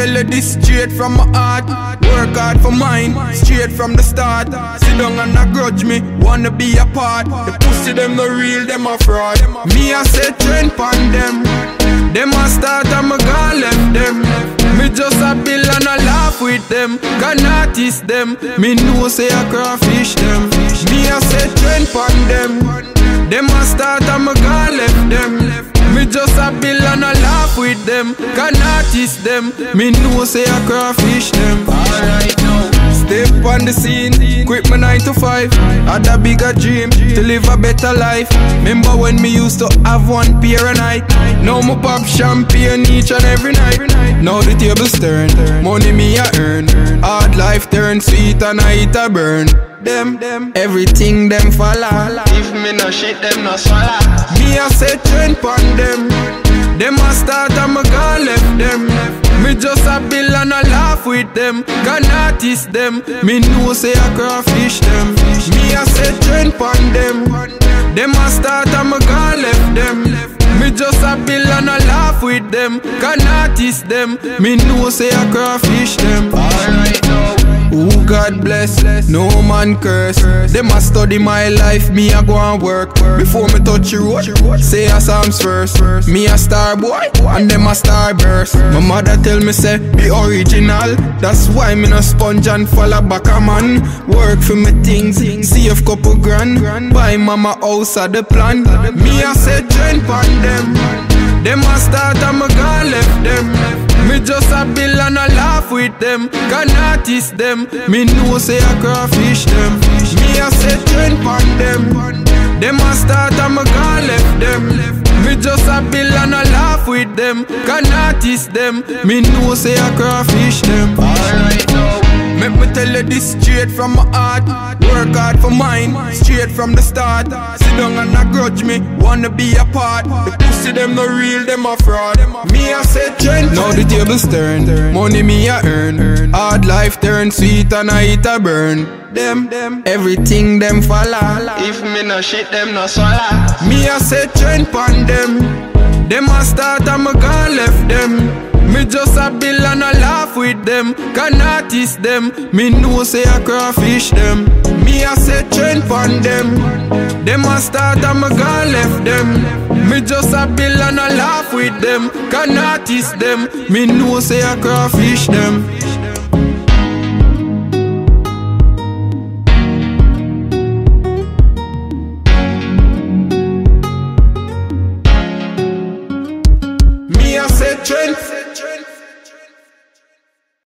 tell you this straight from my heart. Work hard for mine, straight from the start. Sit down and not grudge me, wanna be a part. The pussy them no real, them a fraud. Me I say trend pon them. Them a start and me gone left them. Me just a bill and a laugh with them. Can artist them. Me know say a crawfish them. Me a say trend pon them. Them a start and me gone left them. Me just a bill and a laugh with them. Can artist them. Me know say a crawfish them. Alright now. Step on the scene, quit my 9 to 5. Had a bigger dream, to live a better life. Remember when me used to have one beer a night. Now me pop champagne each and every night. Now the tables turn, money me a earn. Hard life turn sweet and I eat a burn. Them, everything them follow. If me no shit, them no swallow. Me a say trend pon them. Them a start and me gone left them. Me just a bill and a laugh with them. Can artist them. Me know say a crawfish them. Me a say trend pon them. Them a start and me gone left them. Me just a bill and a laugh with them. Can artist them. Me know say a crawfish them. Alright now. Who God bless, no man curse. Them a study my life, me a go and work. Before me touch the road, say a Psalms first. Me a star boy, and them a star burst. My mother tell me say, be original. That's why me no sponge and fall back a man. Work for me things, save couple grand. Buy mama house at the plan. Me a say trend pon them. Them a start and me gone left them. Me just a bill and a laugh with them. Can artist them. Me know say a crawfish them. Me a say trend pon them. Them a start and me gone left them. Me just a bill and a laugh with them. Can artist them. Me know say a crawfish them. Alright now. Make me tell you this straight from my heart. Work hard for mine, straight from the start. Sit down and not grudge me, wanna be a part. The pussy them no real, them a fraud. Me a say trend. Now the tables turn, money me a earn. Hard life turn sweet and I eat a burn. Them, everything them follow. If me no shit, them no swallow. Me a say trend pon them. Them a start and me gone left them. Me just a bill and a laugh with them. Can artist them. Me know say a crawfish them. Me a say trend pon them. Them a start and me gone left them. Me just a bill and a laugh with them. Can artist them. Me know say a crawfish them. Me a say trend.